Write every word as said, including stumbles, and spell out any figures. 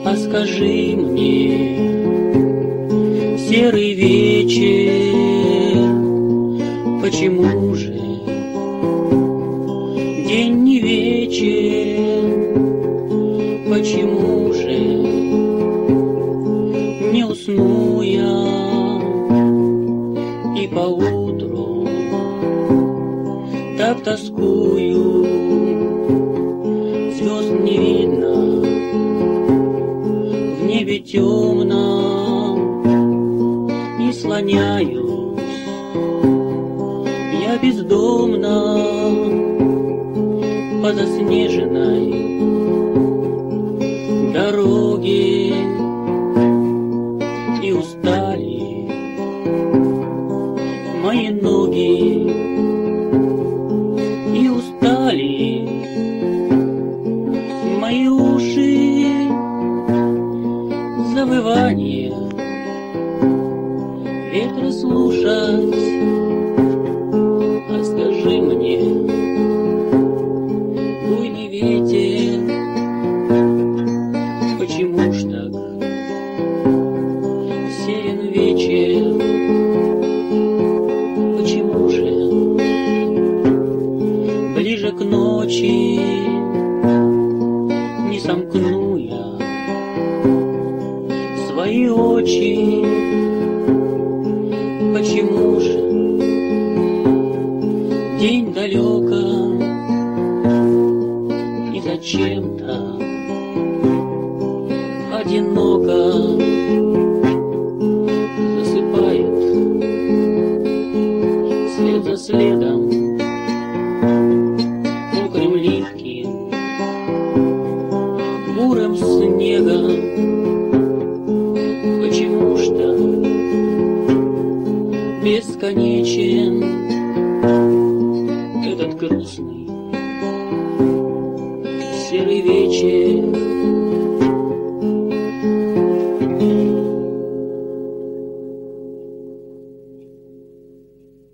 А скажи мне, серый вечер, почему же день не вечер, почему же не усну я и поутру так тоскую, звезд не видно, в небе темно, и слоняюсь я бездомно по заснеженной дороге, и устали мои ноги, и устали мои уши, завывание ветра слушать. А скажи мне, буйный ветер, почему ж так серен вечер, почему же ближе к ночи не сомкну я свои очи, почему же день далеко и зачем-то одиноко засыпает след за следом мокрым липким бурым снегом. Почему ж-то бесконечен этот грустный серый вечер?